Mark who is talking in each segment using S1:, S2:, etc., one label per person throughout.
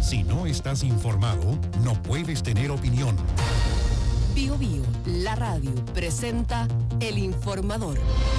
S1: Si no estás informado, no puedes tener opinión.
S2: Bio Bio, la radio, presenta El Informador.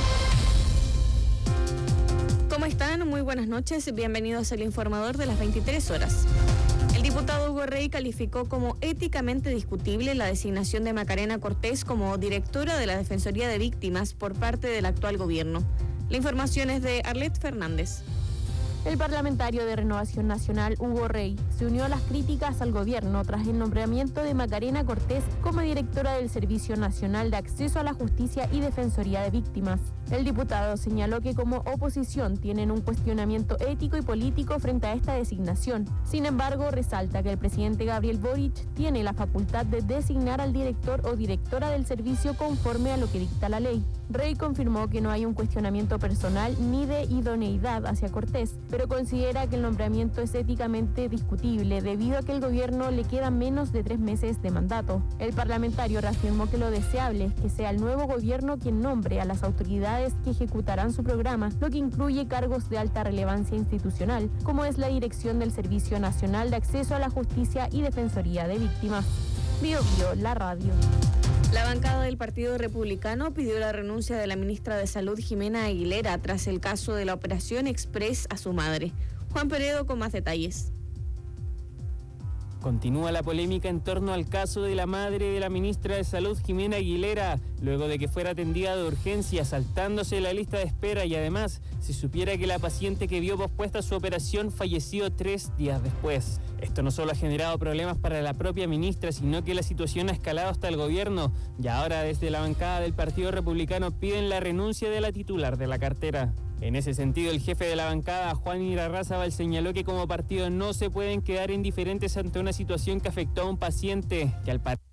S3: ¿Cómo están? Muy buenas noches. Bienvenidos al Informador de las 23 horas. El diputado Hugo Rey calificó como éticamente discutible la designación de Macarena Cortés como directora de la Defensoría de Víctimas por parte del actual gobierno. La información es de Arlet Fernández.
S4: El parlamentario de Renovación Nacional, Hugo Rey, se unió a las críticas al gobierno tras el nombramiento de Macarena Cortés como directora del Servicio Nacional de Acceso a la Justicia y Defensoría de Víctimas. El diputado señaló que como oposición tienen un cuestionamiento ético y político frente a esta designación. Sin embargo, resalta que el presidente Gabriel Boric tiene la facultad de designar al director o directora del servicio conforme a lo que dicta la ley. Rey confirmó que no hay un cuestionamiento personal ni de idoneidad hacia Cortés, pero considera que el nombramiento es éticamente discutible debido a que el gobierno le queda menos de 3 meses de mandato. El parlamentario reafirmó que lo deseable es que sea el nuevo gobierno quien nombre a las autoridades que ejecutarán su programa, lo que incluye cargos de alta relevancia institucional, como es la dirección del Servicio Nacional de Acceso a la Justicia y Defensoría de Víctimas. Bio Bio, la radio.
S3: La bancada del Partido Republicano pidió la renuncia de la ministra de Salud, Jimena Aguilera, tras el caso de la Operación Express a su madre. Juan Peredo con más detalles.
S5: Continúa la polémica en torno al caso de la madre de la ministra de Salud, Jimena Aguilera, luego de que fuera atendida de urgencia, saltándose la lista de espera y además se supiera que la paciente que vio pospuesta su operación falleció 3 días después. Esto no solo ha generado problemas para la propia ministra, sino que la situación ha escalado hasta el gobierno y ahora desde la bancada del Partido Republicano piden la renuncia de la titular de la cartera. En ese sentido, el jefe de la bancada, Juan Irarrázaval, señaló que como partido no se pueden quedar indiferentes ante una situación que afectó a un paciente que al parecer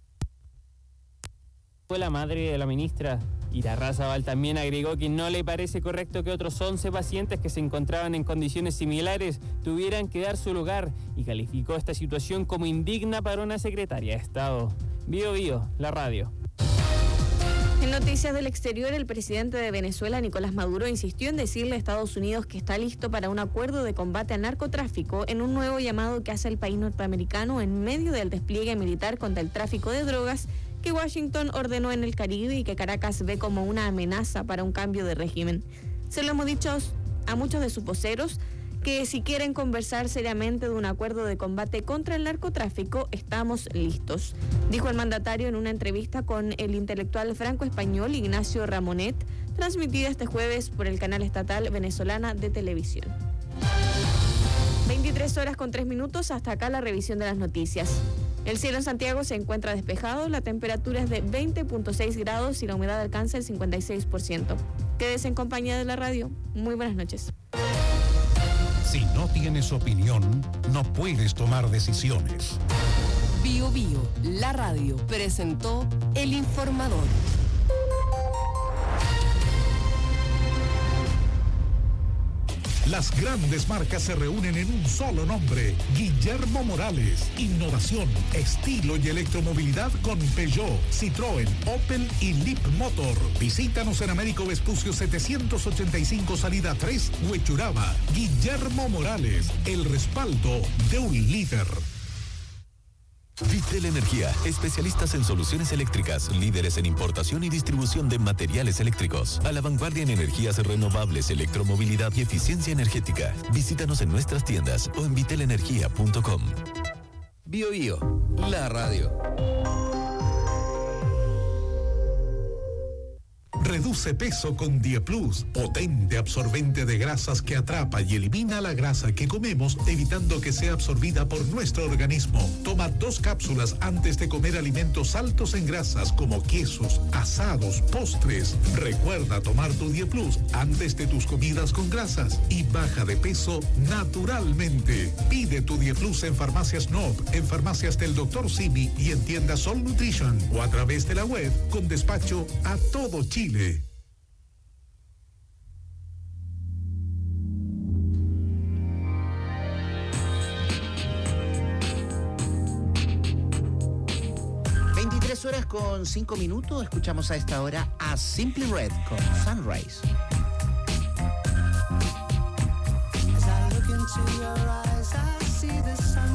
S5: fue la madre de la ministra. Irarrázaval también agregó que no le parece correcto que otros 11 pacientes que se encontraban en condiciones similares tuvieran que dar su lugar y calificó esta situación como indigna para una secretaria de Estado. Bio Bio, la radio.
S3: En noticias del exterior, el presidente de Venezuela, Nicolás Maduro, insistió en decirle a Estados Unidos que está listo para un acuerdo de combate al narcotráfico en un nuevo llamado que hace el país norteamericano en medio del despliegue militar contra el tráfico de drogas que Washington ordenó en el Caribe y que Caracas ve como una amenaza para un cambio de régimen. Se lo hemos dicho a muchos de sus voceros que si quieren conversar seriamente de un acuerdo de combate contra el narcotráfico, estamos listos, dijo el mandatario en una entrevista con el intelectual franco-español Ignacio Ramonet, transmitida este jueves por el canal estatal venezolana de televisión. 23 horas con 3 minutos, hasta acá la revisión de las noticias. El cielo en Santiago se encuentra despejado, la temperatura es de 20.6 grados y la humedad alcanza el 56%. Quédese en compañía de la radio. Muy buenas noches.
S1: Si no tienes opinión, no puedes tomar decisiones.
S2: Bio Bio, la radio, presentó El Informador.
S1: Las grandes marcas se reúnen en un solo nombre. Guillermo Morales. Innovación, estilo y electromovilidad con Peugeot, Citroën, Opel y Leap Motor. Visítanos en Américo Vespucio 785, salida 3, Huechuraba. Guillermo Morales, el respaldo de un líder.
S6: Vitel Energía, especialistas en soluciones eléctricas, líderes en importación y distribución de materiales eléctricos, a la vanguardia en energías renovables, electromovilidad y eficiencia energética. Visítanos en nuestras tiendas o en vitelenergia.com.
S7: Bio Bio, la radio.
S1: Reduce peso con Dieplus, potente absorbente de grasas que atrapa y elimina la grasa que comemos, evitando que sea absorbida por nuestro organismo. Toma 2 cápsulas antes de comer alimentos altos en grasas como quesos, asados, postres. Recuerda tomar tu Dieplus antes de tus comidas con grasas y baja de peso naturalmente. Pide tu Dieplus en Farmacias Nob, en farmacias del Dr. Simi y en tiendas Sol Nutrition o a través de la web con despacho a todo Chile.
S8: Horas con 5 minutos, escuchamos a esta hora a Simply Red con Sunrise. As I look into your eyes, I see the sun.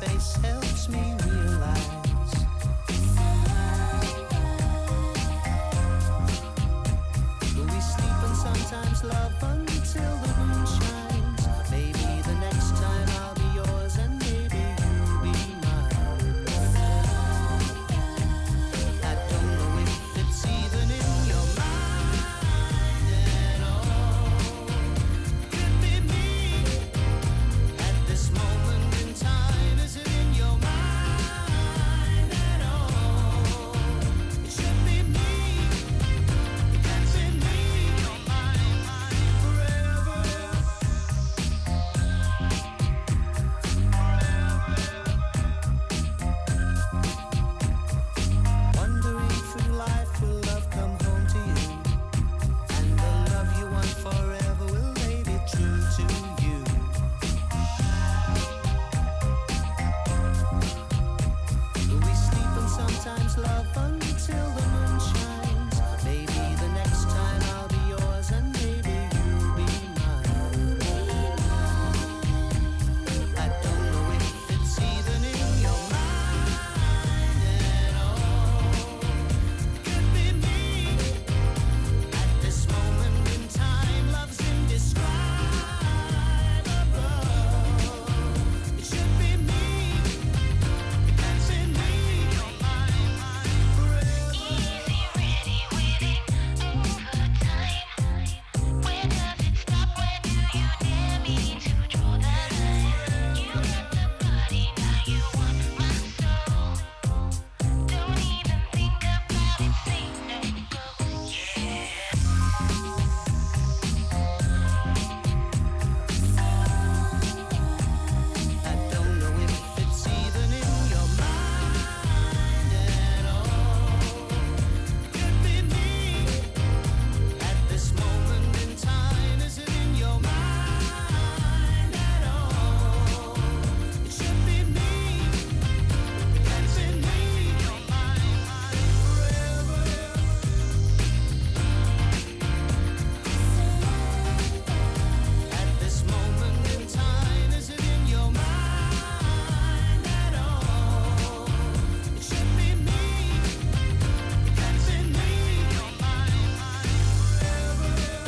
S9: face helps me realize. We sleep and sometimes love until the moon shines. Maybe the next time I'll be yours and maybe you'll be mine. I don't know if it's even in your mind at all. Could be me at this moment in time. Is it in your mind at all? It should be me. That's in me. Your mind forever. Wandering through life, will love come home to you? And the love you want forever, will they be true to you? We sleep and sometimes love until the moon shines. Maybe the next time I'll be yours and maybe you'll be mine. I don't know if it's even in your mind at all. Could be me at this moment in time. Love's indescribable. It should be me. That's in me. Your mind forever.
S10: Easy, ready with it all the time. Where does it stop? Where do you dare me to draw the line? You got the body, now you want my soul. Don't even think about it, say no go. Yeah.
S9: I don't know if it's even in your mind at all. Could be me at this moment in time. Is it in your mind at all? It should be me. That's in me. Your mind forever. At this moment in time, is it in your mind at all? It should be me. That's in me. Your mind forever.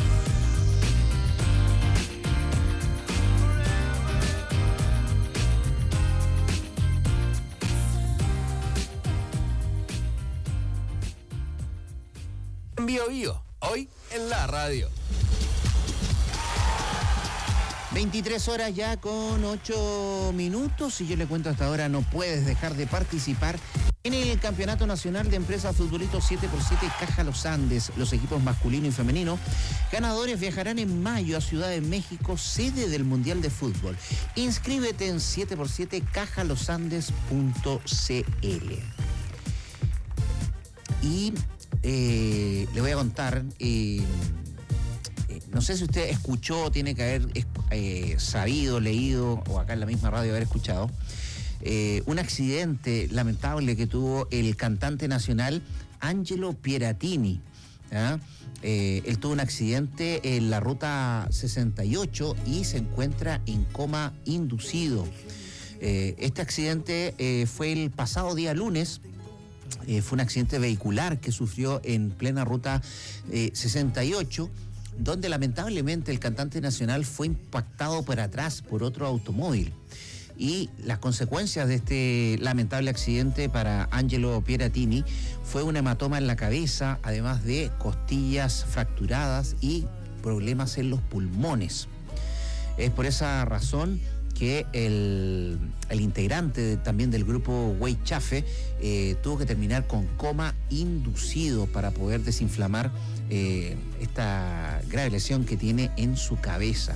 S7: Bio Bio, hoy en la radio.
S8: 23 horas ya con 8 minutos y yo le cuento hasta ahora, no puedes dejar de participar en el Campeonato Nacional de Empresas Futbolito 7x7 Caja Los Andes. Los equipos masculino y femenino ganadores viajarán en mayo a Ciudad de México, sede del Mundial de Fútbol. Inscríbete en 7x7 cajalosandes.cl. Y le voy a contar, no sé si usted escuchó, tiene que haber sabido, leído, o acá en la misma radio haber escuchado, un accidente lamentable que tuvo el cantante nacional Angelo Pieratini. ¿Ah? Él tuvo un accidente en la ruta 68 y se encuentra en coma inducido. Este accidente fue el pasado día lunes. Fue un accidente vehicular que sufrió en plena ruta 68, donde lamentablemente el cantante nacional fue impactado por atrás por otro automóvil. Y las consecuencias de este lamentable accidente para Angelo Pieratini fue un hematoma en la cabeza, además de costillas fracturadas y problemas en los pulmones. Es por esa razón que el integrante también del grupo Weichafe tuvo que terminar con coma inducido para poder desinflamar esta grave lesión que tiene en su cabeza.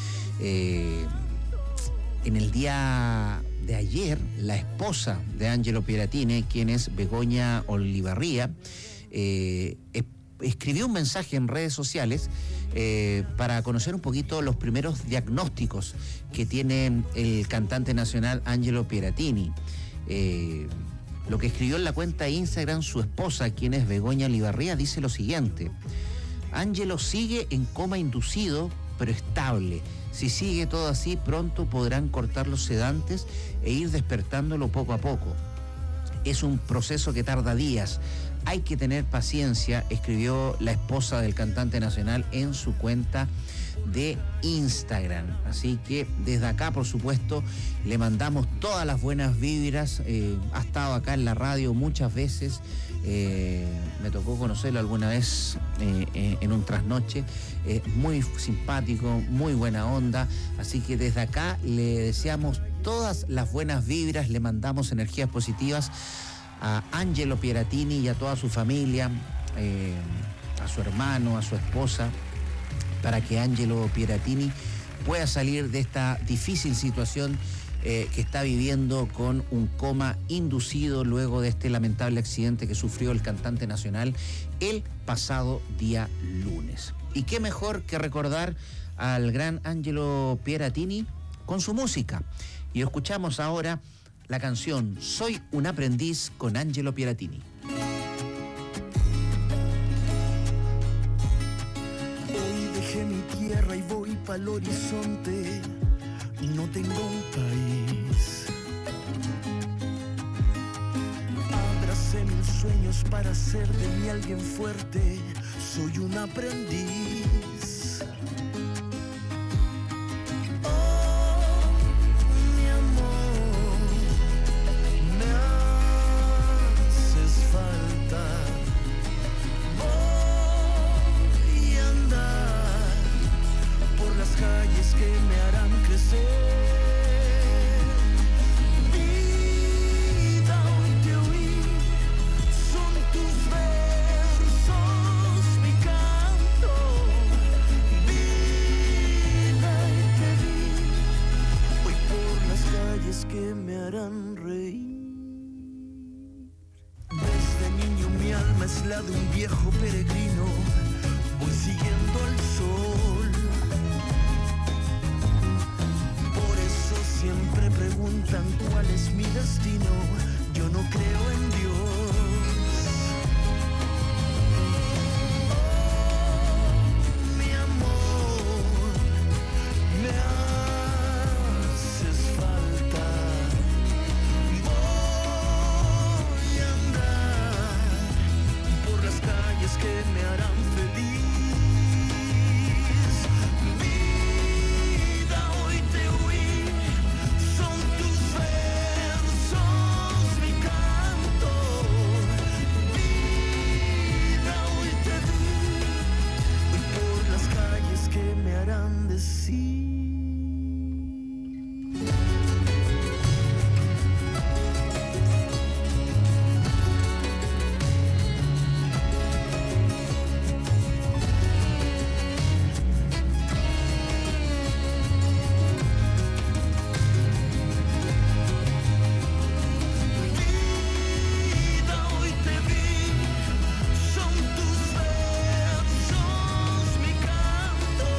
S8: En el día de ayer, la esposa de Angelo Pieratini, quien es Begoña Olivarría, escribió un mensaje en redes sociales para conocer un poquito los primeros diagnósticos que tiene el cantante nacional Angelo Pieratini. Lo que escribió en la cuenta de Instagram su esposa, quien es Begoña Olivarría, dice lo siguiente: Angelo sigue en coma inducido, pero estable. Si sigue todo así, pronto podrán cortar los sedantes e ir despertándolo poco a poco. Es un proceso que tarda días. Hay que tener paciencia, escribió la esposa del cantante nacional en su cuenta de Instagram. Así que desde acá, por supuesto, le mandamos todas las buenas vibras. Ha estado acá en la radio muchas veces. Me tocó conocerlo alguna vez en un trasnoche. Muy simpático, muy buena onda. Así que desde acá le deseamos todas las buenas vibras, le mandamos energías positivas a Angelo Pieratini y a toda su familia, a su hermano, a su esposa, para que Angelo Pieratini pueda salir de esta difícil situación que está viviendo con un coma inducido luego de este lamentable accidente que sufrió el cantante nacional el pasado día lunes. Y qué mejor que recordar al gran Angelo Pieratini con su música. Y escuchamos ahora la canción Soy un aprendiz con Angelo Pieratini.
S9: Hoy dejé mi tierra y voy pa'l horizonte. No tengo un país. Abracé mil sueños para ser de mí alguien fuerte. Soy un aprendiz. Oh, mi amor, me haces falta. Voy a andar por las calles que me harán crecer. Vida, hoy te oí, son tus versos mi canto. Vida, y te vi, voy por las calles que me harán reír. Desde niño mi alma es la de un viejo peregrino. Voy siguiendo el sol. Por eso siempre preguntan cuál es mi destino. Yo no creo en Dios. Oh, mi amor, me haces falta. Voy a andar por las calles que me harán feliz. Vida, hoy te oí, son tus versos mi canto. Vida, hoy te vi, voy por las calles que me harán decir. Vida, hoy te vi, son tus versos mi canto.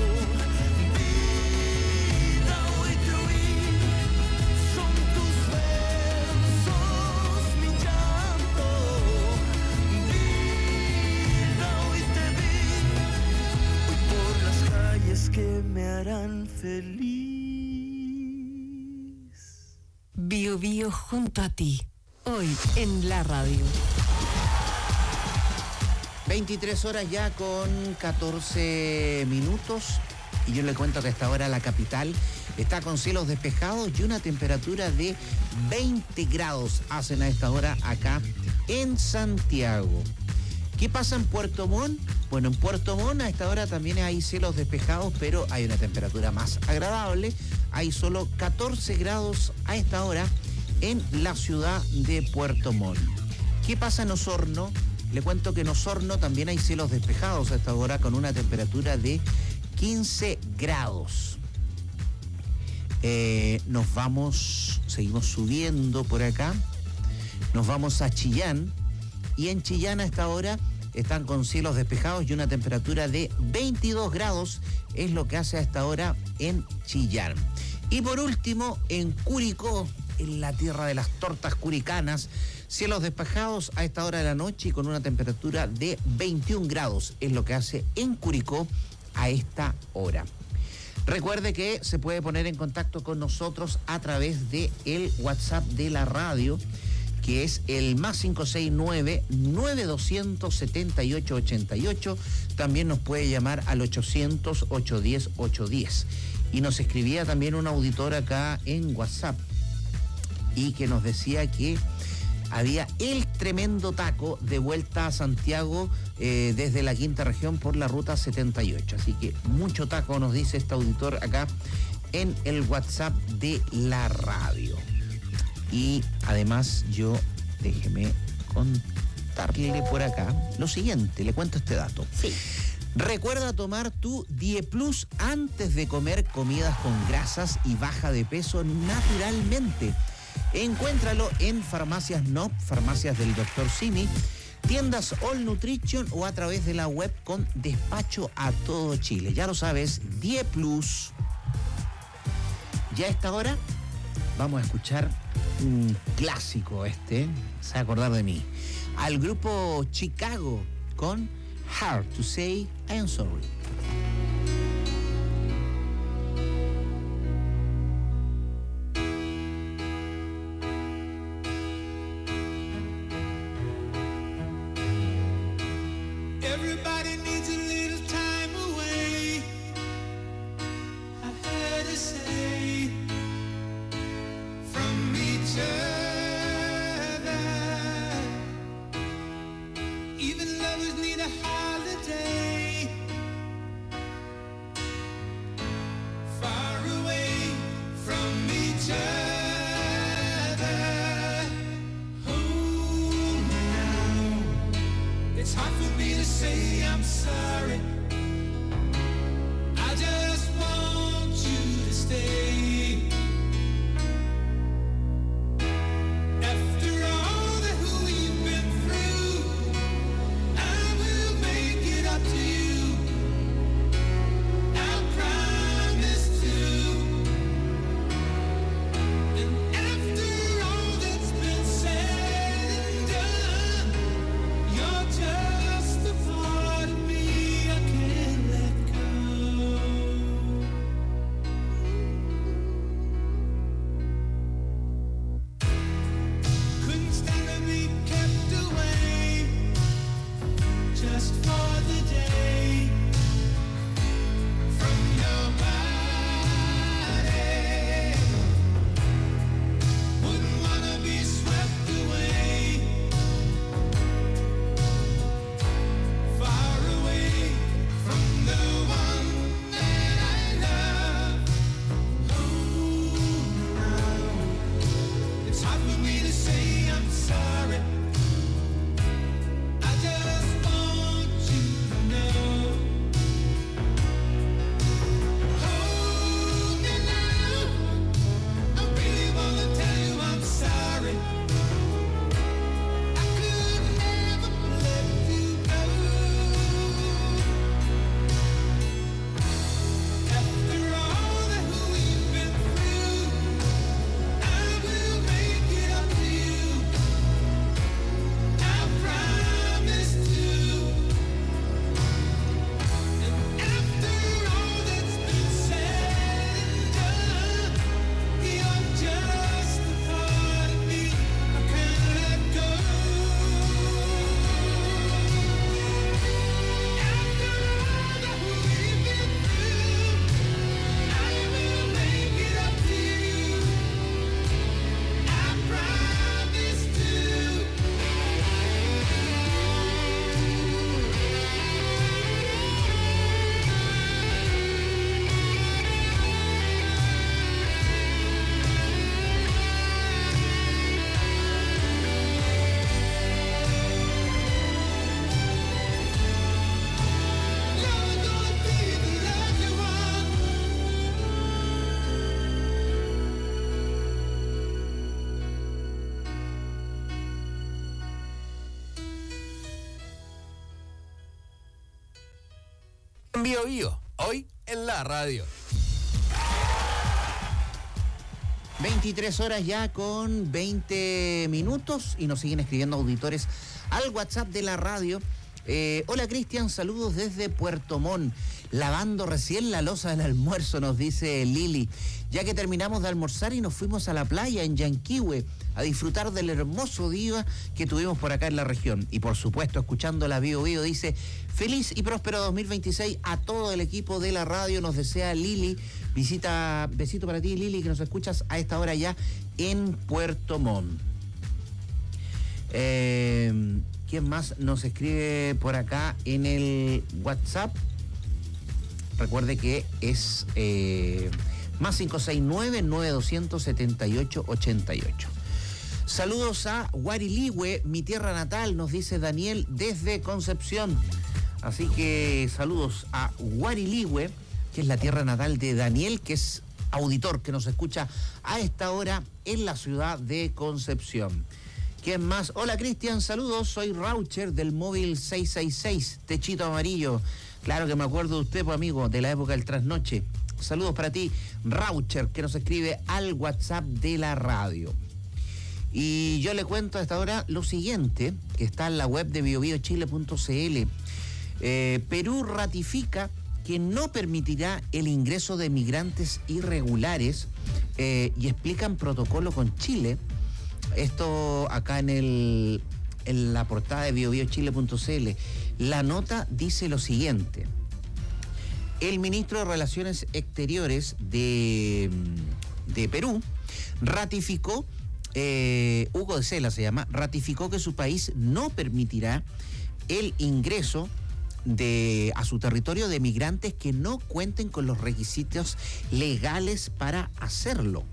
S9: Vida, hoy te oí, son tus versos mi llanto. Vida, hoy te vi, voy por las calles que me harán feliz.
S2: Bio Bio junto a ti. Hoy en la radio.
S8: 23 horas ya con 14 minutos. Y yo le cuento que a esta hora la capital está con cielos despejados y una temperatura de 20 grados hacen a esta hora acá en Santiago. ¿Qué pasa en Puerto Montt? Bueno, en Puerto Montt a esta hora también hay cielos despejados, pero hay una temperatura más agradable. Hay solo 14 grados a esta hora en la ciudad de Puerto Montt. ¿Qué pasa en Osorno? Le cuento que en Osorno también hay cielos despejados a esta hora con una temperatura de 15 grados. Seguimos subiendo por acá. Nos vamos a Chillán. Y en Chillán a esta hora están con cielos despejados y una temperatura de 22 grados es lo que hace a esta hora en Chillán. Y por último, en Curicó, en la tierra de las tortas curicanas, cielos despejados a esta hora de la noche y con una temperatura de 21 grados es lo que hace en Curicó a esta hora. Recuerde que se puede poner en contacto con nosotros a través de el WhatsApp de la radio, que es el más 569-9200-7888. También nos puede llamar al 800-810-810. Y nos escribía también un auditor acá en WhatsApp y que nos decía que había el tremendo taco de vuelta a Santiago desde la quinta región por la ruta 78. Así que mucho taco, nos dice este auditor acá en el WhatsApp de la radio. Y además déjeme contarle por acá lo siguiente, le cuento este dato.
S3: Sí.
S8: Recuerda tomar tu DiePlus antes de comer comidas con grasas y baja de peso naturalmente. Encuéntralo en Farmacias NOP, Farmacias del Dr. Simi, tiendas All Nutrition o a través de la web con despacho a todo Chile. Ya lo sabes, DiePlus. Ya a esta hora vamos a escuchar un clásico se va a acordar de mí. Al grupo Chicago con Hard to Say I Am Sorry.
S9: Everybody needs a little time away. I heard her say from each other. Even lovers need a holiday. Far away from each other. Oh, now it's hard for me to say I'm sorry. I just want you to stay. After all that we've been through, I will make it up to you. I promise to. And after all that's been said and done, you're just a part of me I can't let go. Couldn't stand to be kept away just for the day from your body. Wouldn't wanna be swept away, far away from the one that I love. Oh, now it's hard for me to say I'm sorry. I just want you to know. Hold me now. I really wanna tell you I'm sorry. I could never let you go. After all that we've been through, I will make it up to you. I promise to. And after all that's been said and done, you're just a part of me I can't let go. After all that we've been through, I will make it up to you. I promise to. Never gonna be the love you want.
S7: 'Hoy en la radio.
S8: 23 horas ya con 20 minutos y nos siguen escribiendo auditores al WhatsApp de la radio Hola Cristian, saludos desde Puerto Montt. Lavando recién la loza del almuerzo, nos dice Lili. Ya que terminamos de almorzar y nos fuimos a la playa en Yanquihue a disfrutar del hermoso día que tuvimos por acá en la región. Y por supuesto, escuchando la Bio Bio, dice: feliz y próspero 2026 a todo el equipo de la radio, nos desea Lili. Besito para ti, Lili, que nos escuchas a esta hora ya en Puerto Montt. ¿Quién más nos escribe por acá en el WhatsApp? Recuerde que es más 569-9278-88. Saludos a Guariligüe, mi tierra natal, nos dice Daniel desde Concepción. Así que saludos a Guariligüe, que es la tierra natal de Daniel, que es auditor, que nos escucha a esta hora en la ciudad de Concepción. ¿Quién más? Hola Cristian, saludos, soy Raucher del móvil 666, techito amarillo. Claro que me acuerdo de usted, pues, amigo, de la época del trasnoche. Saludos para ti, Raucher, que nos escribe al WhatsApp de la radio. Y yo le cuento a esta hora lo siguiente, que está en la web de biobiochile.cl. Perú ratifica que no permitirá el ingreso de migrantes irregulares y explican protocolo con Chile. Esto acá en la portada de biobiochile.cl. La nota dice lo siguiente: el ministro de Relaciones Exteriores de Perú ratificó, Hugo de Sela se llama, ratificó que su país no permitirá el ingreso a su territorio de migrantes que no cuenten con los requisitos legales para hacerlo.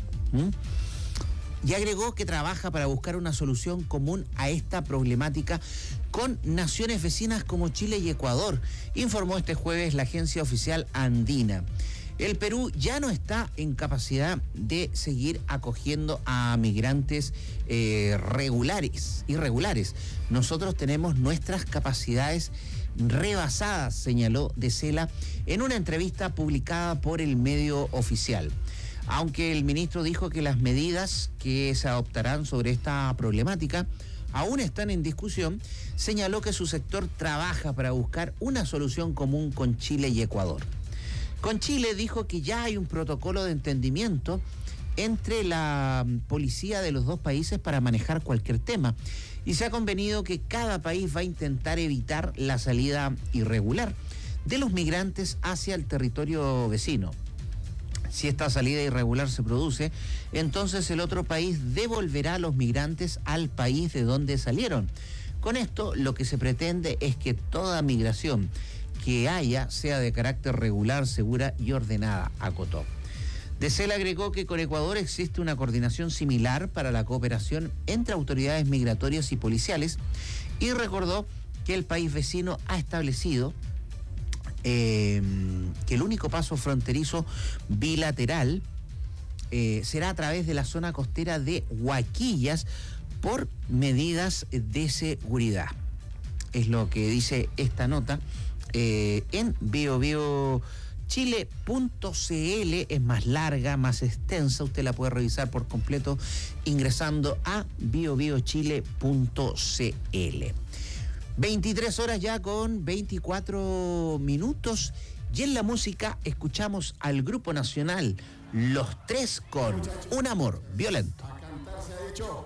S8: Y agregó que trabaja para buscar una solución común a esta problemática con naciones vecinas como Chile y Ecuador, informó este jueves la agencia oficial andina. El Perú ya no está en capacidad de seguir acogiendo a migrantes irregulares. Nosotros tenemos nuestras capacidades rebasadas, señaló de Sela en una entrevista publicada por el medio oficial. Aunque el ministro dijo que las medidas que se adoptarán sobre esta problemática aún están en discusión, señaló que su sector trabaja para buscar una solución común con Chile y Ecuador. Con Chile dijo que ya hay un protocolo de entendimiento entre la policía de los dos países para manejar cualquier tema y se ha convenido que cada país va a intentar evitar la salida irregular de los migrantes hacia el territorio vecino. Si esta salida irregular se produce, entonces el otro país devolverá a los migrantes al país de donde salieron. Con esto, lo que se pretende es que toda migración que haya sea de carácter regular, segura y ordenada, acotó. De Sela agregó que con Ecuador existe una coordinación similar para la cooperación entre autoridades migratorias y policiales y recordó que el país vecino ha establecido que el único paso fronterizo bilateral será a través de la zona costera de Huaquillas por medidas de seguridad. Es lo que dice esta nota en biobiochile.cl. Es más larga, más extensa, usted la puede revisar por completo ingresando a biobiochile.cl. 23 horas ya con 24 minutos y en la música escuchamos al grupo nacional Los Tres con Un Amor Violento.
S11: A cantar se ha hecho.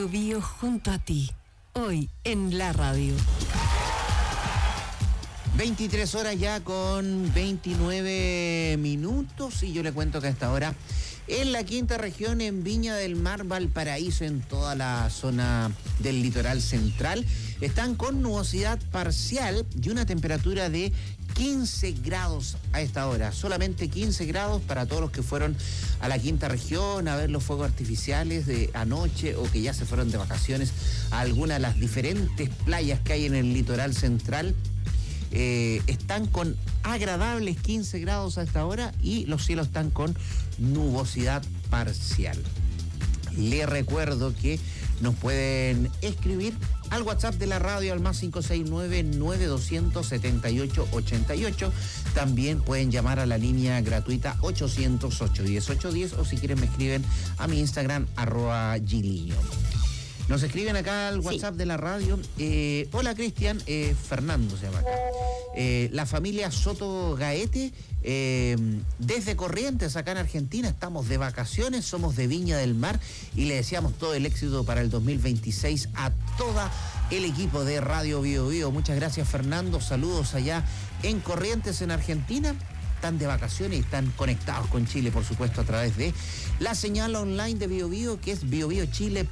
S2: Bio Bio junto a ti. Hoy en la radio.
S8: 23 horas ya con 29 minutos y yo le cuento que a esta hora en la quinta región, en Viña del Mar, Valparaíso, en toda la zona del litoral central, están con nubosidad parcial y una temperatura de 15 grados a esta hora. Solamente 15 grados para todos los que fueron a la quinta región a ver los fuegos artificiales de anoche o que ya se fueron de vacaciones a alguna de las diferentes playas que hay en el litoral central. Están con agradables 15 grados a esta hora y los cielos están con nubosidad parcial. Les recuerdo que nos pueden escribir al WhatsApp de la radio al más 569-9278-88. También pueden llamar a la línea gratuita 800-810-810 o si quieren me escriben a mi Instagram @giliño. Nos escriben acá al WhatsApp de la radio. Hola Cristian, Fernando se llama acá. La familia Soto Gaete, desde Corrientes, acá en Argentina, estamos de vacaciones, somos de Viña del Mar y le deseamos todo el éxito para el 2026 a todo el equipo de Radio Bio Bio. Muchas gracias Fernando, saludos allá en Corrientes, en Argentina. Están de vacaciones y están conectados con Chile, por supuesto, a través de la señal online de Bio Bio, que es biobiochile.cl.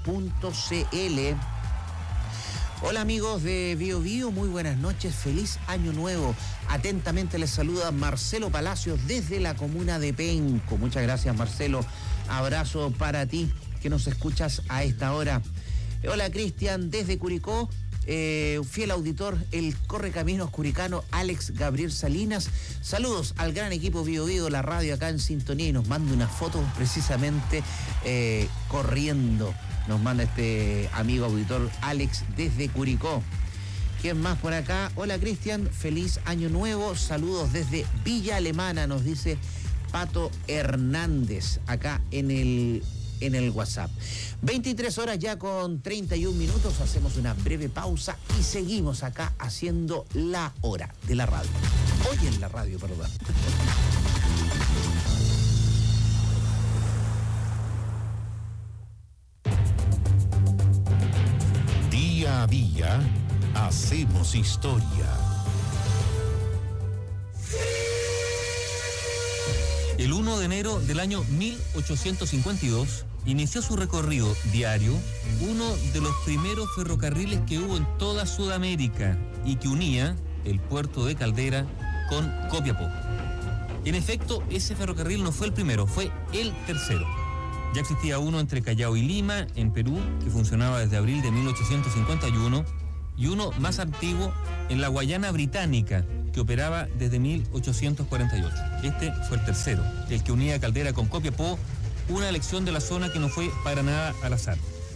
S8: Hola amigos de Bio Bio, muy buenas noches, feliz año nuevo. Atentamente les saluda Marcelo Palacios desde la comuna de Penco. Muchas gracias Marcelo, abrazo para ti que nos escuchas a esta hora. Hola Cristian, desde Curicó. Fiel auditor, el Correcaminos Curicano, Alex Gabriel Salinas. Saludos al gran equipo Bio Bio, la radio acá en sintonía, y nos manda una foto precisamente corriendo. Nos manda este amigo auditor Alex desde Curicó. ¿Quién más por acá? Hola Cristian, feliz año nuevo. Saludos desde Villa Alemana, nos dice Pato Hernández acá en el WhatsApp. 23 horas ya con 31 minutos, hacemos una breve pausa y seguimos acá haciendo la hora de la radio. Hoy en la radio, perdón.
S1: Día a día, hacemos historia.
S11: El 1 de enero del año 1852 inició su recorrido diario uno de los primeros ferrocarriles que hubo en toda Sudamérica y que unía el puerto de Caldera con Copiapó. En efecto, ese ferrocarril no fue el primero, fue el tercero. Ya existía uno entre Callao y Lima, en Perú, que funcionaba desde abril de 1851, y uno más antiguo en la Guayana Británica, que operaba desde 1848. Este fue el tercero, el que unía Caldera con Copiapó, una elección de la zona que no fue para nada al azar.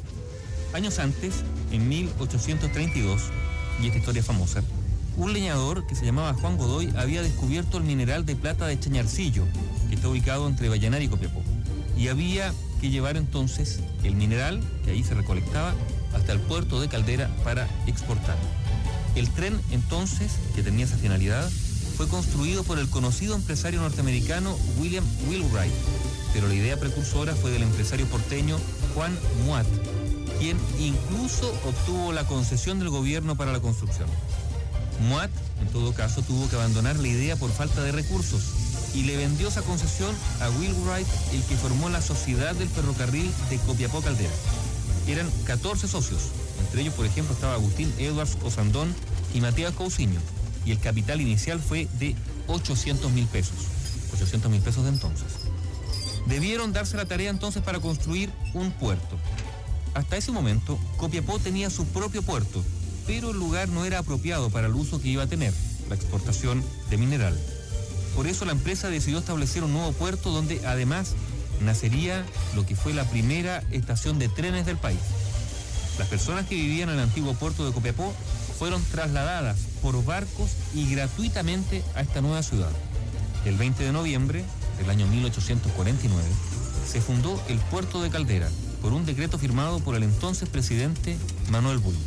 S11: Años antes, en 1832, y esta historia es famosa, un leñador que se llamaba Juan Godoy había descubierto el mineral de plata de Chañarcillo, que está ubicado entre Vallenar y Copiapó. Y había que llevar entonces el mineral, que ahí se recolectaba, hasta el puerto de Caldera para exportar. El tren, entonces, que tenía esa finalidad, fue construido por el conocido empresario norteamericano William Wheelwright, pero la idea precursora fue del empresario porteño Juan Muat, quien incluso obtuvo la concesión del gobierno para la construcción. Muat, en todo caso, tuvo que abandonar la idea por falta de recursos y le vendió esa concesión a Wheelwright, el que formó la Sociedad del Ferrocarril de Copiapó Caldera. Eran 14 socios, entre ellos, por ejemplo, estaba Agustín Edwards Osandón y Matías Cousiño, y el capital inicial fue de 800.000 pesos. 800.000 pesos de entonces. Debieron darse la tarea entonces para construir un puerto. Hasta ese momento, Copiapó tenía su propio puerto, pero el lugar no era apropiado para el uso que iba a tener, la exportación de mineral. Por eso la empresa decidió establecer un nuevo puerto donde además nacería lo que fue la primera estación de trenes del país. Las personas que vivían en el antiguo puerto de Copiapó fueron trasladadas por barcos y gratuitamente a esta nueva ciudad. El 20 de noviembre del año 1849 se fundó el puerto de Caldera por un decreto firmado por el entonces presidente Manuel Bulnes.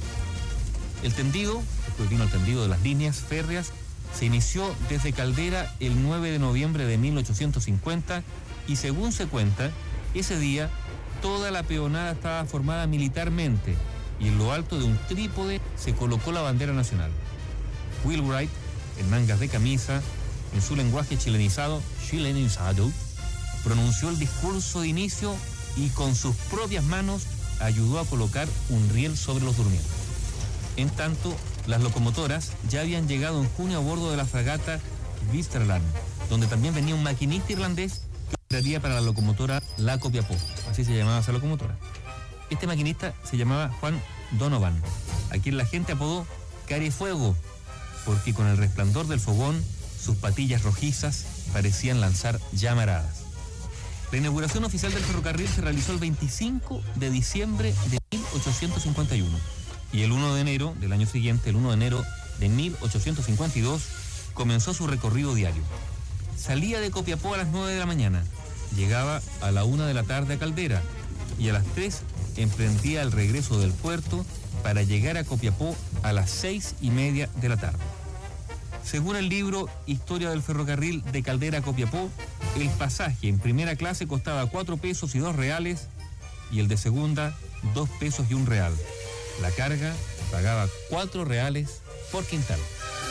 S11: El tendido, después vino el tendido de las líneas férreas, se inició desde Caldera el 9 de noviembre de 1850 y según se cuenta, ese día toda la peonada estaba formada militarmente y en lo alto de un trípode se colocó la bandera nacional. Wheelwright, en mangas de camisa, en su lenguaje chilenizado, pronunció el discurso de inicio y con sus propias manos ayudó a colocar un riel sobre los durmientes. En tanto, las locomotoras ya habían llegado en junio a bordo de la fragata Westerland, donde también venía un maquinista irlandés que operaría para la locomotora La Copiapó, así se llamaba esa locomotora. Este maquinista se llamaba Juan Donovan, a quien la gente apodó Carefuego, porque con el resplandor del fogón, sus patillas rojizas parecían lanzar llamaradas. La inauguración oficial del ferrocarril se realizó el 25 de diciembre de 1851 y el 1 de enero del año siguiente, el 1 de enero de 1852, comenzó su recorrido diario. Salía de Copiapó a las 9 de la mañana, llegaba a la 1 de la tarde a Caldera y a las 3 emprendía el regreso del puerto para llegar a Copiapó a las 6:30 de la tarde. Según el libro Historia del Ferrocarril de Caldera a Copiapó, el pasaje en primera clase costaba 4 pesos y 2 reales y el de segunda 2 pesos y 1 real. La carga pagaba 4 reales por quintal.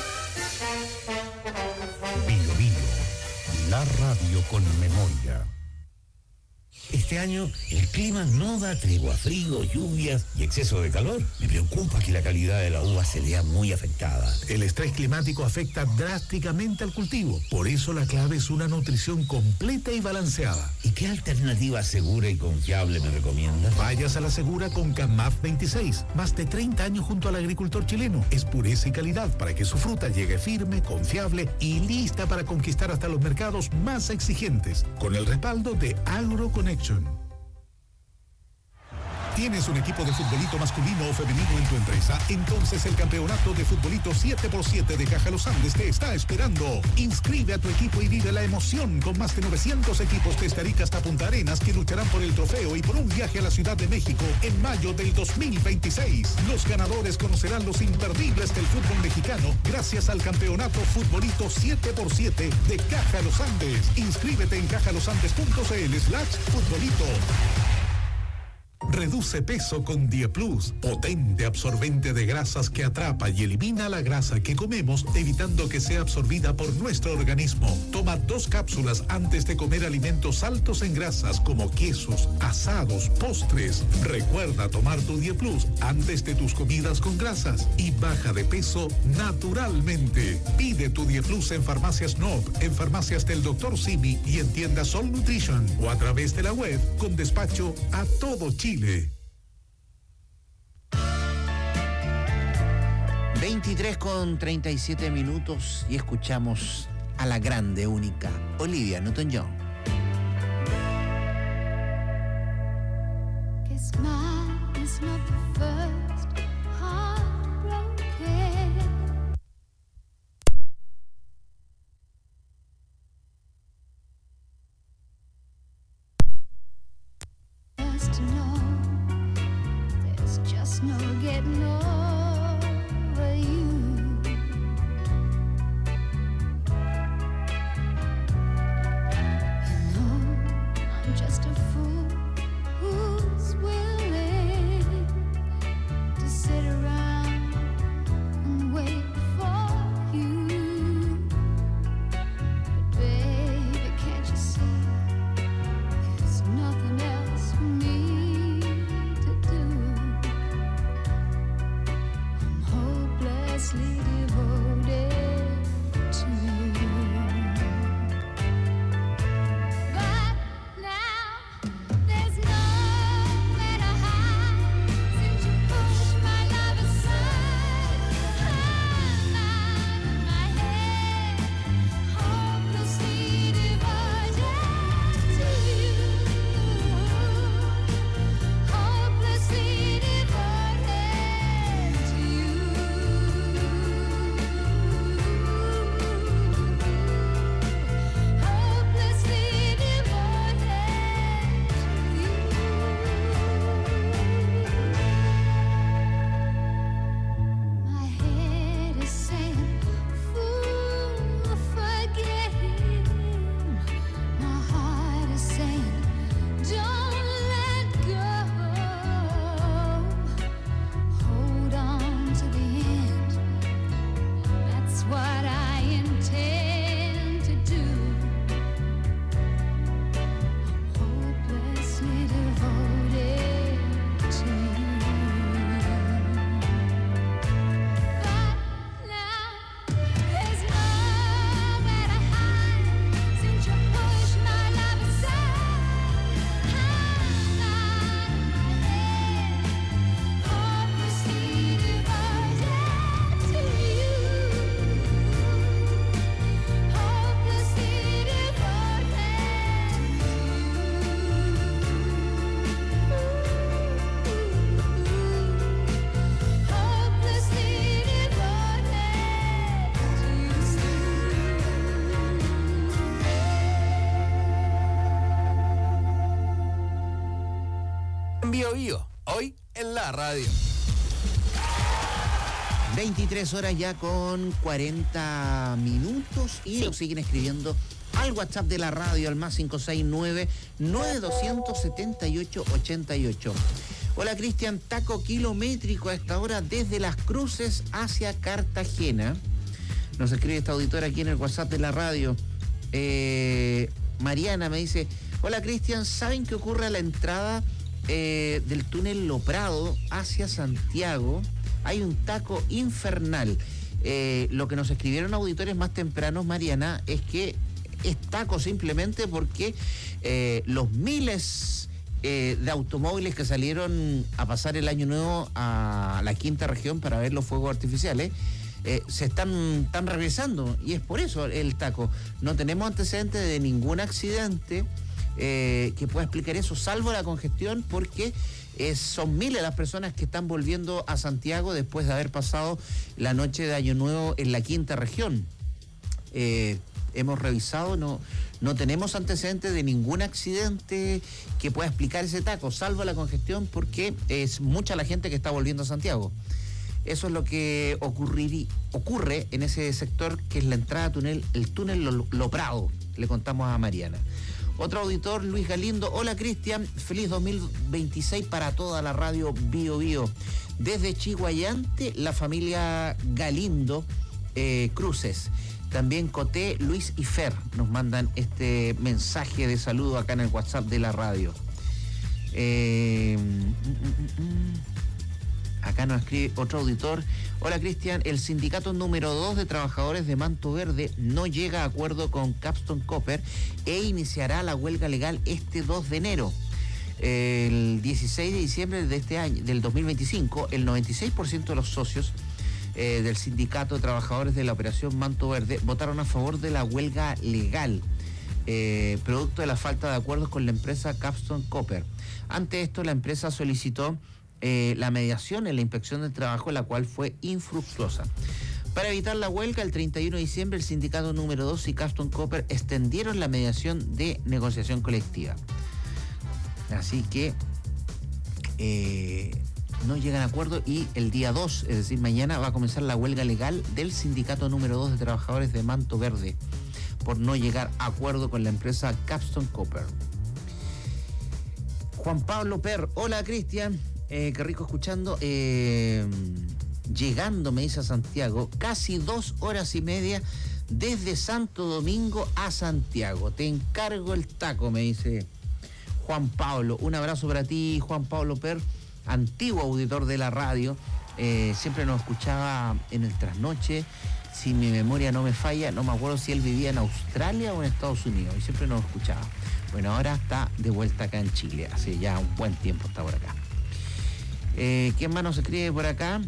S12: Bio Bio, la radio con memoria. Este año el clima no da tregua, frío, lluvias y exceso de calor. Me preocupa que la calidad de la uva se vea muy afectada.
S1: El estrés climático afecta drásticamente al cultivo. Por eso la clave es una nutrición completa y balanceada.
S12: ¿Y qué alternativa segura y confiable me recomiendas?
S1: Vayas a la segura con CAMAF 26. Más de 30 años junto al agricultor chileno. Es pureza y calidad para que su fruta llegue firme, confiable y lista para conquistar hasta los mercados más exigentes. Con el respaldo de AgroConnection. ¿Tienes un equipo de futbolito masculino o femenino en tu empresa? Entonces el campeonato de futbolito 7x7 de Caja Los Andes te está esperando. Inscribe a tu equipo y vive la emoción con más de 900 equipos desde Arica hasta Punta Arenas que lucharán por el trofeo y por un viaje a la Ciudad de México en mayo del 2026. Los ganadores conocerán los imperdibles del fútbol mexicano gracias al campeonato futbolito 7x7 de Caja Los Andes. Inscríbete en cajalosandes.cl/futbolito. Reduce peso con Dieplus, potente absorbente de grasas que atrapa y elimina la grasa que comemos, evitando que sea absorbida por nuestro organismo. Toma 2 cápsulas antes de comer alimentos altos en grasas como quesos, asados, postres. Recuerda tomar tu Dieplus antes de tus comidas con grasas y baja de peso naturalmente. Pide tu Dieplus en Farmacias Nob, en Farmacias del Dr. Simi y en tiendas Sol Nutrition o a través de la web con despacho a todo Chile.
S8: 23:37 y escuchamos a la grande, única Olivia Newton-John.
S10: Guess mine is not the first heartbroken. Just to know there's just no getting over you. You know I'm just a fool who's willing to sit around and wait for you. But baby, can't you see there's nothing else for me to do? I'm hopelessly devoted to you. But now there's nowhere to hide since you pushed my love aside. I'm out of my head, hopelessly devoted to you. Hopelessly devoted to you.
S7: Bio, hoy en la radio.
S8: 23 horas ya con 40 minutos y nos siguen escribiendo al WhatsApp de la radio, al más 569-9278-88. Hola Cristian, taco kilométrico a esta hora desde Las Cruces hacia Cartagena. Nos escribe esta auditora aquí en el WhatsApp de la radio. Mariana me dice, hola Cristian, ¿saben qué ocurre a la entrada del túnel Lo Prado hacia Santiago? Hay un taco infernal. Lo que nos escribieron auditores más tempranos, Mariana, es que es taco simplemente porque los miles de automóviles que salieron a pasar el año nuevo a la quinta región para ver los fuegos artificiales se están regresando y es por eso el taco. No tenemos antecedentes de ningún accidente que pueda explicar eso, salvo la congestión, porque son miles las personas que están volviendo a Santiago después de haber pasado la noche de Año Nuevo en la quinta región. Hemos revisado, no tenemos antecedentes de ningún accidente que pueda explicar ese taco, salvo la congestión, porque es mucha la gente que está volviendo a Santiago. Eso es lo que ocurre en ese sector, que es la entrada túnel, el túnel Lo Prado, le contamos a Mariana. Otro auditor, Luis Galindo. Hola Cristian, feliz 2026 para toda la radio Bio Bio. Desde Chiguayante, la familia Galindo Cruces. También Coté, Luis y Fer nos mandan este mensaje de saludo acá en el WhatsApp de la radio. Acá nos escribe otro auditor. Hola Cristian, el sindicato número 2 de trabajadores de Manto Verde no llega a acuerdo con Capstone Copper e iniciará la huelga legal este 2 de enero. El 16 de diciembre de este año, del 2025, el 96% de los socios del sindicato de trabajadores de la operación Manto Verde votaron a favor de la huelga legal, producto de la falta de acuerdos con la empresa Capstone Copper. Ante esto, la empresa solicitó la mediación en la inspección del trabajo, la cual fue infructuosa. Para evitar la huelga, el 31 de diciembre, el sindicato número 2 y Capstone Copper extendieron la mediación de negociación colectiva. Así que no llegan a acuerdo y el día 2, es decir, mañana, va a comenzar la huelga legal del sindicato número 2 de trabajadores de Manto Verde por no llegar a acuerdo con la empresa Capstone Copper. Juan Pablo Per, hola Cristian, qué rico escuchando. Llegando, me dice, a Santiago, casi 2 horas y media desde Santo Domingo a Santiago. Te encargo el taco, me dice Juan Pablo. Un abrazo para ti, Juan Pablo Per, antiguo auditor de la radio. Siempre nos escuchaba en el trasnoche. Si mi memoria no me falla, no me acuerdo si él vivía en Australia o en Estados Unidos, y siempre nos escuchaba. Bueno, ahora está de vuelta acá en Chile, hace ya un buen tiempo está por acá. ¿Quién más nos escribe por acá?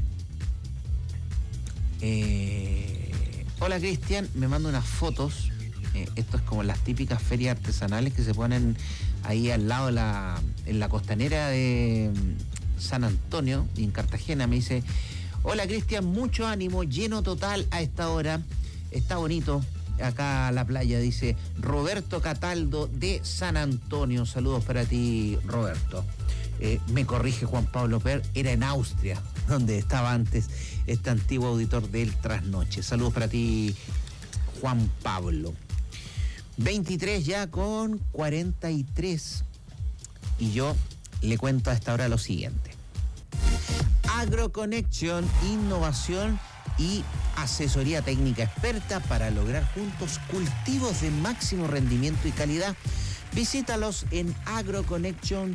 S8: Hola Cristian, me manda unas fotos. Esto es como las típicas ferias artesanales que se ponen ahí al lado en la costanera de San Antonio, y en Cartagena. Me dice, hola Cristian, mucho ánimo, lleno total a esta hora. Está bonito acá la playa, dice Roberto Cataldo de San Antonio. Saludos para ti, Roberto. Me corrige Juan Pablo Per, era en Austria, donde estaba antes este antiguo auditor del Trasnoche. Saludos para ti, Juan Pablo. 23 ya con 43. Y yo le cuento a esta hora lo siguiente. AgroConnection, innovación y asesoría técnica experta para lograr juntos cultivos de máximo rendimiento y calidad. Visítalos en agroconnection.cl.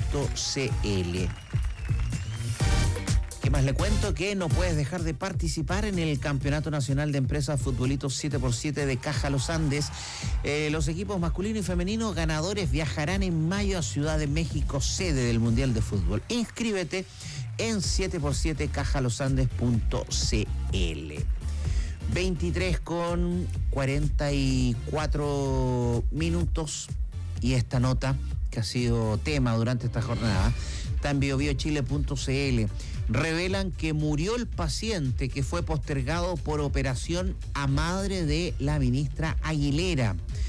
S8: ¿Qué más le cuento? Que no puedes dejar de participar en el Campeonato Nacional de Empresas Futbolitos 7x7 de Caja Los Andes. Los equipos masculino y femenino ganadores viajarán en mayo a Ciudad de México, sede del Mundial de Fútbol. Inscríbete en 7x7cajalosandes.cl. 23 con 44 minutos. Y esta nota, que ha sido tema durante esta jornada, está en biobiochile.cl. Revelan que murió el paciente que fue postergado por operación a madre de la ministra Aguilera.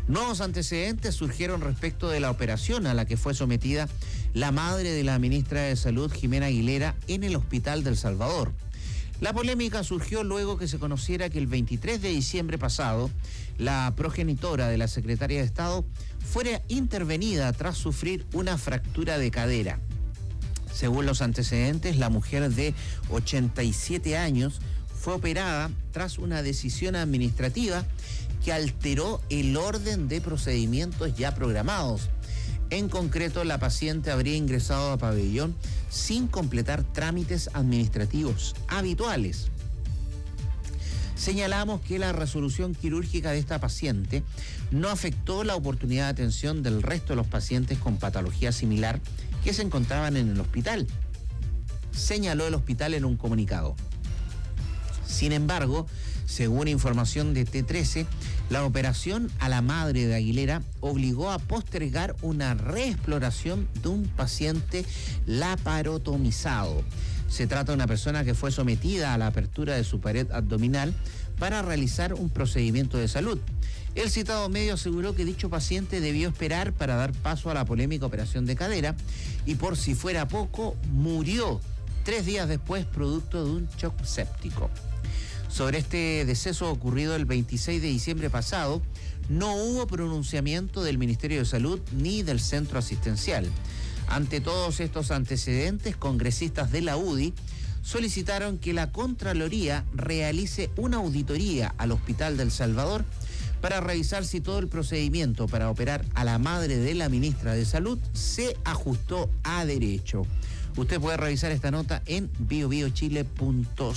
S8: Nuevos antecedentes surgieron respecto de la operación a la que fue sometida la madre de la ministra de Salud, Jimena Aguilera, en el Hospital del Salvador. La polémica surgió luego que se conociera que el 23 de diciembre pasado, la progenitora de la secretaria de Estado fuera intervenida tras sufrir una fractura de cadera. Según los antecedentes, la mujer de 87 años fue operada tras una decisión administrativa que alteró el orden de procedimientos ya programados. En concreto, la paciente habría ingresado a pabellón sin completar trámites administrativos habituales. Señalamos que la resolución quirúrgica de esta paciente no afectó la oportunidad de atención del resto de los pacientes con patología similar que se encontraban en el hospital, señaló el hospital en un comunicado. Sin embargo, según información de T13, la operación a la madre de Aguilera obligó a postergar una reexploración de un paciente laparotomizado. Se trata de una persona que fue sometida a la apertura de su pared abdominal para realizar un procedimiento de salud. El citado medio aseguró que dicho paciente debió esperar para dar paso a la polémica operación de cadera y, por si fuera poco, murió 3 días después producto de un shock séptico. Sobre este deceso ocurrido el 26 de diciembre pasado, no hubo pronunciamiento del Ministerio de Salud ni del centro asistencial. Ante todos estos antecedentes, congresistas de la UDI solicitaron que la Contraloría realice una auditoría al Hospital del Salvador para revisar si todo el procedimiento para operar a la madre de la ministra de Salud se ajustó a derecho. Usted puede revisar esta nota en biobiochile.cl.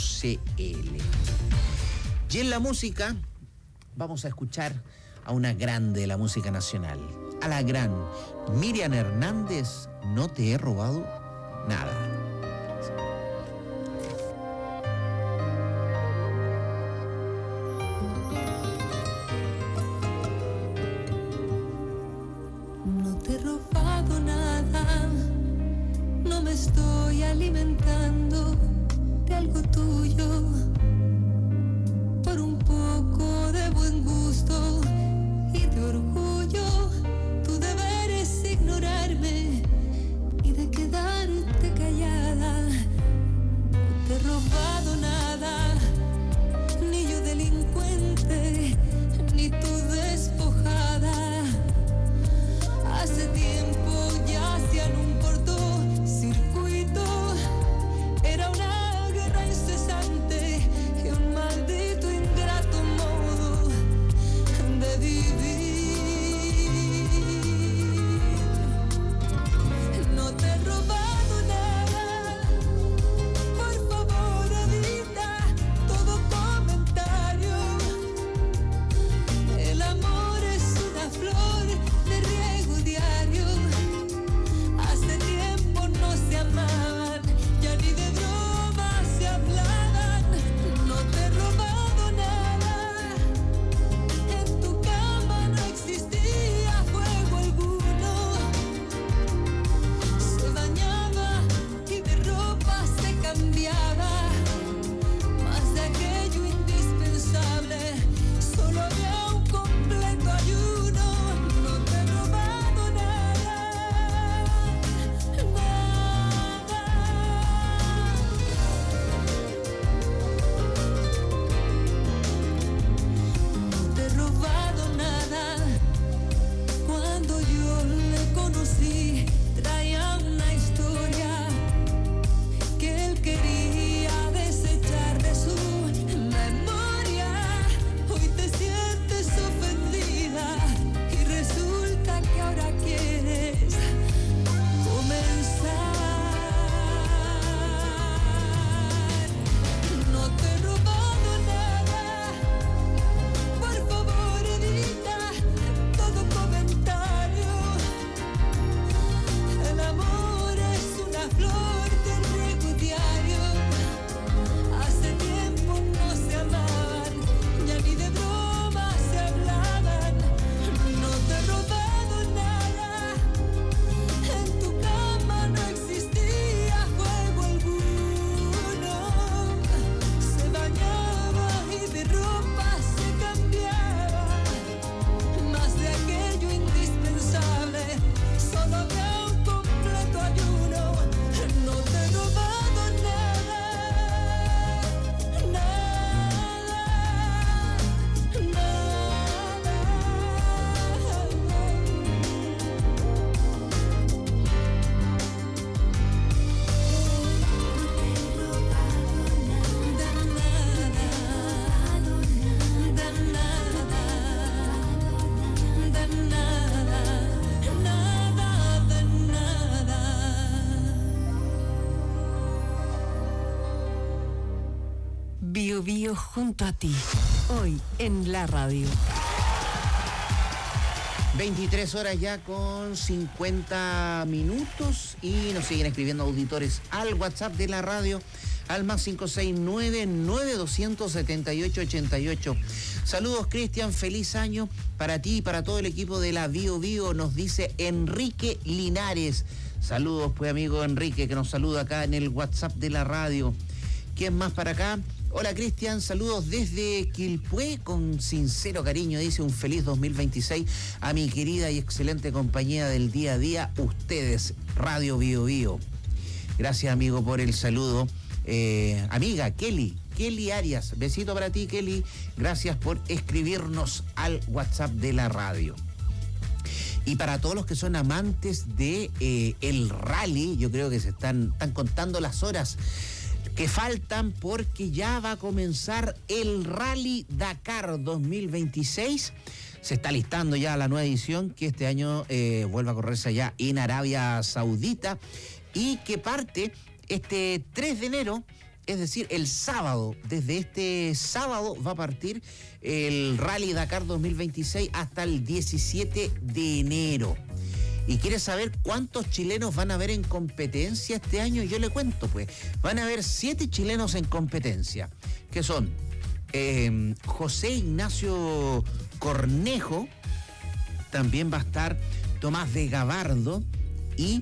S8: Y en la música vamos a escuchar a una grande de la música nacional, a la gran Miriam Hernández, No te he robado nada.
S13: No te he robado nada, no me estoy alimentando de algo tuyo. Por un poco de buen gusto y de orgullo, tú deberes ignorarme y de quedarte callada. No te he robado nada, ni yo delincuente, ni tú despojada. Hace tiempo ya hacían un cortocircuito, era una guerra incesante
S2: Bio Bio junto a ti. Hoy en la radio.
S8: 23 horas ya con 50 minutos y nos siguen escribiendo auditores al WhatsApp de la radio al más 569-9278-88. Saludos, Cristian, feliz año para ti y para todo el equipo de la Bio Bio, nos dice Enrique Linares. Saludos, pues, amigo Enrique, que nos saluda acá en el WhatsApp de la radio. ¿Quién más para acá? Hola, Cristian, saludos desde Quilpué, con sincero cariño, dice un feliz 2026 a mi querida y excelente compañía del día a día, ustedes, Radio Bio Bio. Gracias, amigo, por el saludo. Amiga, Kelly Arias, besito para ti, Kelly, gracias por escribirnos al WhatsApp de la radio. Y para todos los que son amantes de el rally, yo creo que se están contando las horas que faltan, porque ya va a comenzar el Rally Dakar 2026. Se está listando ya la nueva edición, que este año vuelve a correrse allá en Arabia Saudita, y que parte este 3 de enero, es decir, el sábado. Desde este sábado va a partir el Rally Dakar 2026 hasta el 17 de enero. ¿Y quieres saber cuántos chilenos van a haber en competencia este año? Yo le cuento, pues. Van a haber 7 chilenos en competencia, que son José Ignacio Cornejo, también va a estar Tomás de Gabardo y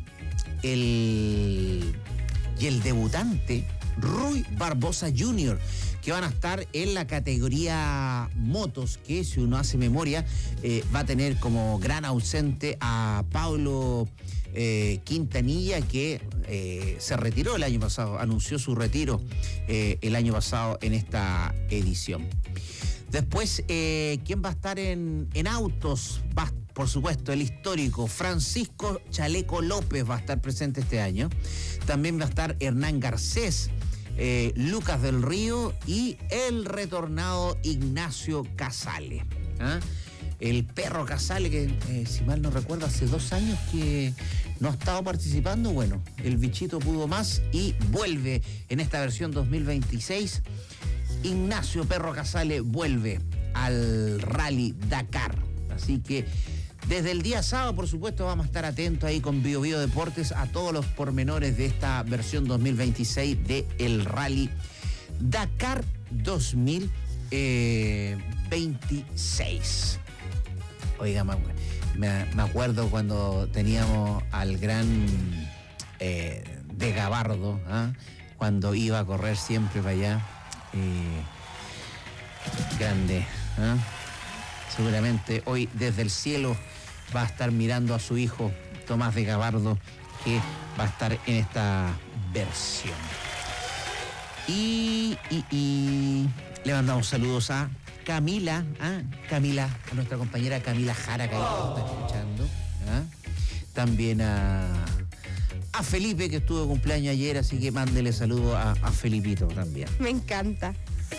S8: el debutante Rui Barbosa Jr., que van a estar en la categoría motos, que, si uno hace memoria, va a tener como gran ausente a Pablo Quintanilla, que se retiró el año pasado, anunció su retiro el año pasado en esta edición. Después, ¿quién va a estar en autos? Por supuesto, el histórico Francisco Chaleco López va a estar presente este año. También va a estar Hernán Garcés, Lucas del Río y el retornado Ignacio Casale. El perro Casale, que si mal no recuerdo, hace 2 años que no ha estado participando. Bueno, el bichito pudo más y vuelve en esta versión 2026. Ignacio Perro Casale vuelve al Rally Dakar. Así que desde el día sábado, por supuesto, vamos a estar atentos ahí con Bio Bio Deportes a todos los pormenores de esta versión 2026 de el Rally Dakar 2026. Oiga, me acuerdo cuando teníamos al gran de Gabardo, cuando iba a correr siempre para allá. Grande. Seguramente hoy desde el cielo va a estar mirando a su hijo Tomás de Gabardo, que va a estar en esta versión. Y le mandamos saludos a Camila, a nuestra compañera Camila Jara, que ahí nos está escuchando. También a Felipe, que estuvo de cumpleaños ayer, así que mándele saludos a Felipito también.
S3: Me encanta.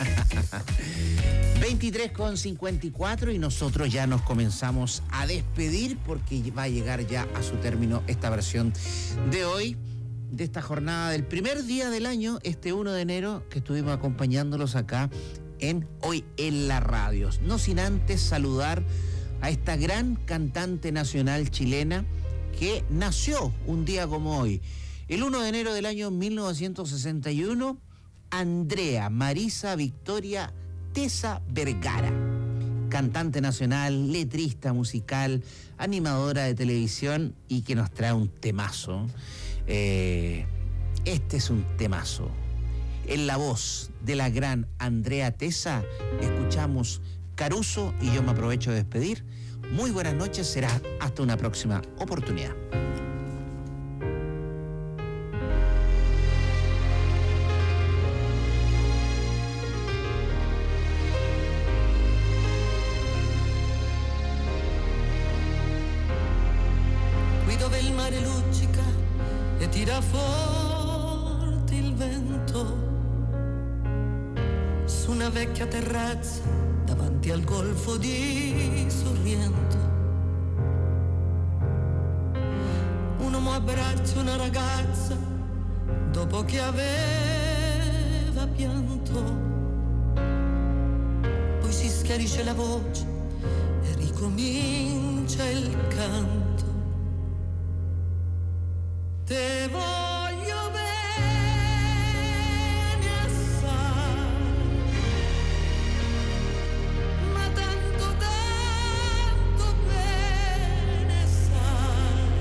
S8: 23:54 y nosotros ya nos comenzamos a despedir, porque va a llegar ya a su término esta versión de hoy, de esta jornada del primer día del año, este 1 de enero, que estuvimos acompañándolos acá en Hoy en la Radio. No sin antes saludar a esta gran cantante nacional chilena que nació un día como hoy, el 1 de enero del año 1961, Andrea Marisa Victoria Tesa Vergara, cantante nacional, letrista musical, animadora de televisión, y que nos trae un temazo. Este es un temazo. En la voz de la gran Andrea Tesa escuchamos Caruso, y yo me aprovecho de despedir. Muy buenas noches, será hasta una próxima oportunidad.
S13: Dove il mare luccica e tira forte il vento su una vecchia terrazza davanti al golfo di Sorrento. Un uomo abbraccia una ragazza dopo che aveva pianto. chiarisce la voce e ricomincia il canto. Te voglio bene assai, ma tanto tanto bene sai,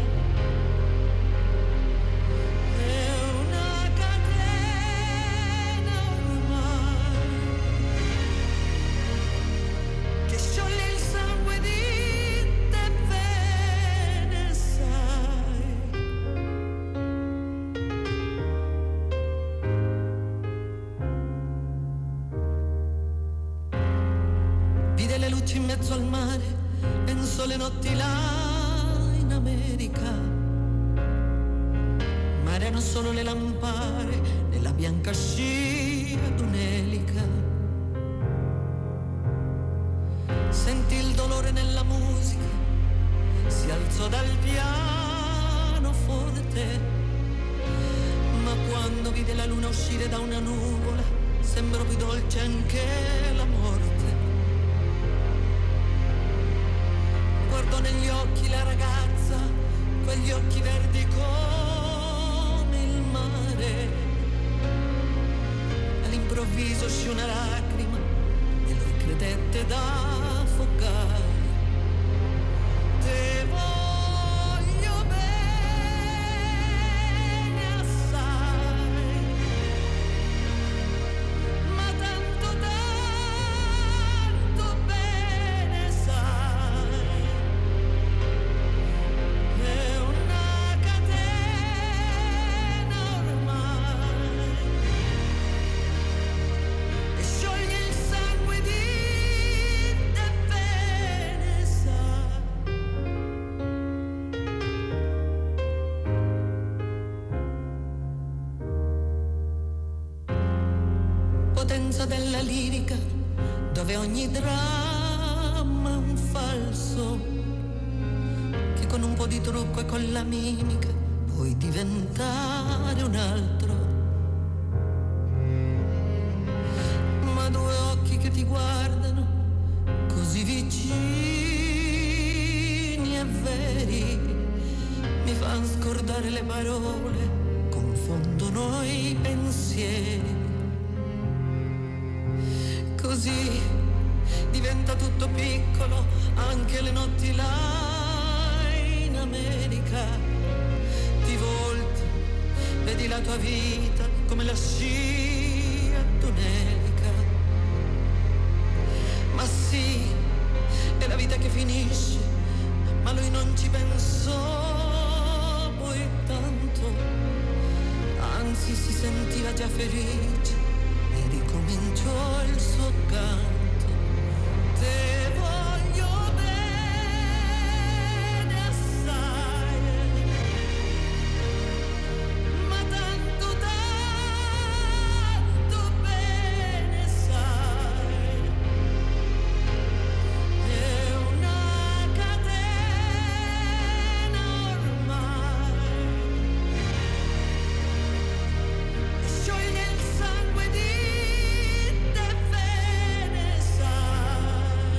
S13: è una catena ormai che scioglie il sangue di te bene sai. Vide le luci in mezzo al mare e in sole notti là in America, ma erano solo le lampare nella bianca scia d'un'elica. Sentì il dolore nella musica, si alzò dal pianoforte, ma quando vide la luna uscire da una nuvola sembrò più dolce anche la morte. Guardò negli occhi la ragazza, quegli occhi verdi come il mare. All'improvviso uscì una lacrima e lui credette d'affogare. Te voglio bene assai, ma tanto tanto bene sai, è una catena ormai e scioglie il sangue di te bene sai. Potenza della lirica, dove ogni dramma è un falso, che con un po' di trucco e con la mimica puoi diventare un altro. Ma due occhi che ti guardano così vicini e veri mi fanno scordare le parole, confondono i pensieri. Così diventa tutto piccolo, anche le notti là in America. Ti volti, vedi la tua vita come la scia d'un'elica. Ma sì, è la vita che finisce, ma lui non ci pensò poi tanto, anzi si sentiva già felice e ricominciò il suo canto. Te voglio bene assai, ma tanto tanto bene sai, è una catena ormai e scioglie il sangue di te bene sai.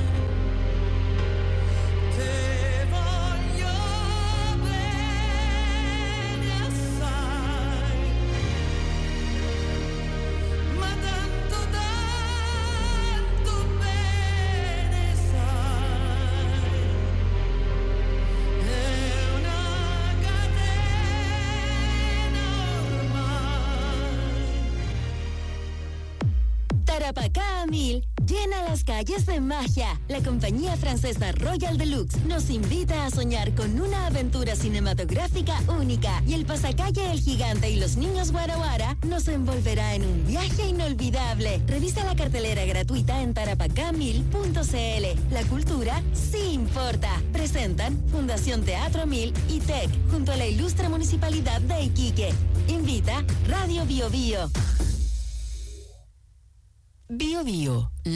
S13: Te voglio bene assai, ma tanto tanto bene sai, è una catena ormai.
S14: Tarapacá a 1000 llena las calles de magia. La compañía francesa Royal Deluxe nos invita a soñar con una aventura cinematográfica única y el pasacalle El Gigante y los niños Guara Guara nos envolverá en un viaje inolvidable. Revisa la cartelera gratuita en tarapacá1000.cl. La cultura sí importa. Presentan Fundación Teatro 1000 y TEC junto a la ilustre Municipalidad de Iquique. Invita Radio Bio Bio. Bio Bio.